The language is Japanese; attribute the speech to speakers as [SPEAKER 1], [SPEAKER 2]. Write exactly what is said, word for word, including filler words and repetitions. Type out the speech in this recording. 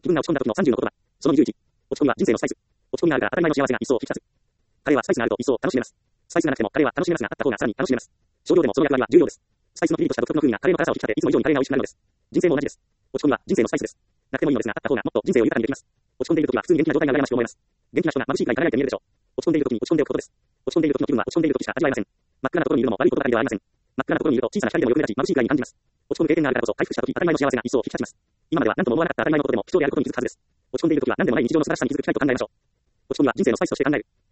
[SPEAKER 1] 気分が落ち込んだ時のさんじゅうの言葉。そのにじゅういち。落ち込みは人生のスパイス。落ち込みがあるから当たり前の幸せが一層引き立つ。彼はスパイスがあると一層楽しめます。スパイスがなくても彼は楽しめますが、あった方がさらに楽しめます。少量でもその役割は重要です。スパイスのピリッとした独特の風味がカレーの辛さを引き立て、いつも以上にカレーが美味しくなるのです。人生も同じです。落ち込みは人生のスパイスです。なくてもいいのですが、あった方がもっと人生を豊かにできます。落ち込んでいる時は普通に元気な状態が羨ましく思えます。元気な人が眩しいくらい輝いて見えるでしょう。落ち込んでいる時に落ち込んでおくことです。落ち込んでいる時の気分は落ち込んでいる時しか味わえません。真っ暗なところにいるのも悪いことばかりではありません。真っ暗なところにいると小さな光でもよく目立ち眩しいくらいに感じます。落ち込む経験があるからこそ回復した時当たり前の幸せが一層引き立ちます。今までは何とも思わなかった当たり前のことでも貴重であることに気づくはずです。落ち込んでいる時は何でもない日常の素晴らしさに気づく機会と考えましょう。落ち込みは人生のスパイスとして考える。